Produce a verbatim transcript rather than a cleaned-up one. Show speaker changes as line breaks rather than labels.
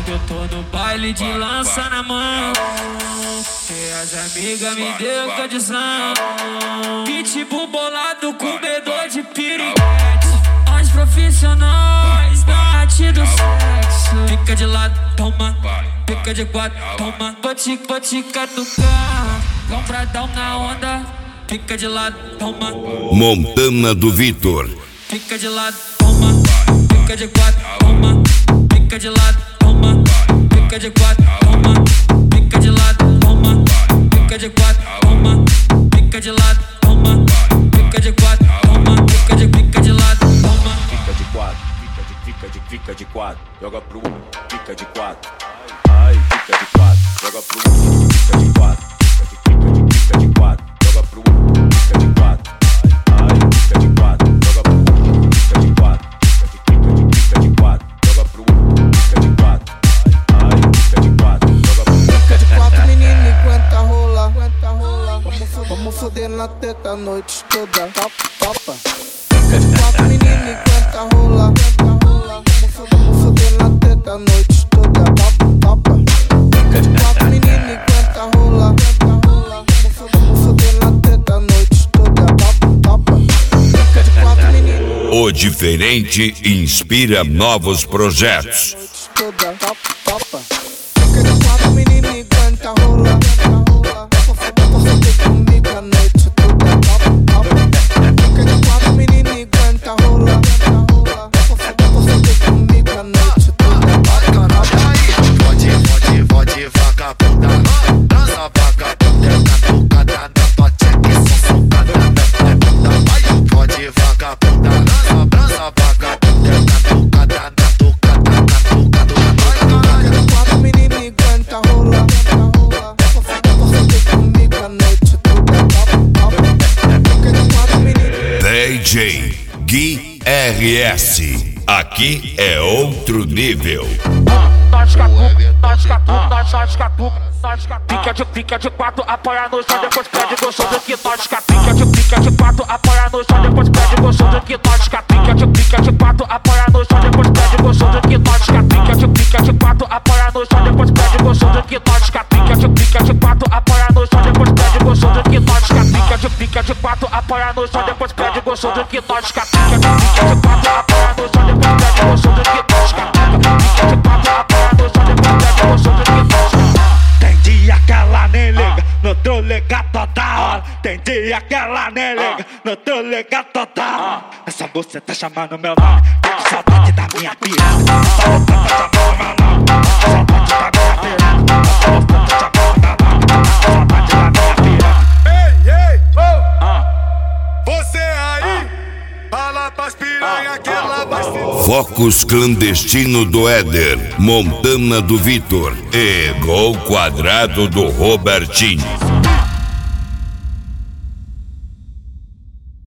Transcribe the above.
Eu tô no baile de lança na mão, e as amigas me deu condição. Pitbull bolado, comedor de piriguete. Os profissionais da arte do sexo. Fica de lado, toma. Fica de quatro, toma. Vou te, vou te catucar. Compradão na onda. Fica de lado, toma.
Montana do Vitor.
Fica de lado, toma. Fica de quatro, toma. Fica de lado, toma. Fica de quatro, toma. Fica de lado, toma. Fica de quatro, toma. Fica de lado, toma. Fica de quatro, toma. Fica de, fica de lado, toma.
Fica de quatro, fica de, fica de, fica de quatro. Joga pro um, fica de quatro. Ai, fica de quatro, joga pro um, fica de quatro. Fica de, fica de, fica de quatro. Joga pro um, fica de quatro. Ai, fica de quatro, joga pro um, fica de quatro. Fica de, fica de, fica de quatro. Joga pro um, fica de quatro. Ai, fica de quatro, joga pro um.
Fica de quatro, menino, enquanto rola. Enquanto rola. Vamos, vamos foder na teta a noite toda. Top, topa. Fica de quatro, menino, enquanto rola. Vamos foder na teta a noite toda. Top, topa. Fica de quatro, menino, enquanto rola. Vamos foder na teta a noite toda. Top, topa. Fica de quatro, menino.
O diferente inspira novos projetos.
Toda, top, topa. Fica de quatro, menino, enquanto rola. Vamos foder comigo a noite toda. Top, topa. Fica de quatro, menino, enquanto rola. Vamos foder comigo a noite toda. Top, topa.
Pode, pode, pode, vagabunda. Dança vagabunda, catucada da tua tcheca, sufocada da bunda. Pode, vagabunda, dança, dança vagabunda, catucada da tucada, catucada da
Fica de quatro, menino, enquanto rola. Vamos foder comigo a noite toda. Top, topa. Fica de quatro, menino.
D J Gui R S. Aqui é outro nível.
Nós catu, nós catu, nós nós catu, nós catu. Fica de, fica de quatro, apoia no chão, depois pede gostoso aqui, nós catu. Fica de, fica de quatro, apoia no chão, depois pede gostoso aqui, nós catu. Fica de, fica de quatro, apoia no chão, depois pede gostoso aqui, nós catu. Fica de, fica de quatro, apoia no chão, depois pede gostoso aqui, nós catu. Fica de, fica de quatro, apoia no chão, depois pede gostoso aqui, nós catu. Fica de, fica de quatro, apoia no chão, depois pede gostoso aqui, nós catu. Fica de, fica de quatro, apoia no chão, depois pede gostoso aqui, nós catu. Fica de quatro, apoia no chão, depois pede gostoso aqui, nós catu.
Tem dia que ela nem liga, no outro liga toda hora. Tem dia que ela nem liga, no outro liga toda hora. Essa moça tá chamando meu nome, tô com saudade da minha piranha. Essa moça tá chamando meu nome, saudade da minha piranha. Essa moça tá chamando meu nome, saudade da minha piranha.
Ei, ei, oh! Você aí, fala pras piranha que ela vai se...
Focus clandestino do Éder, Montana do Vitor e Gol Quadrado do Robertinho.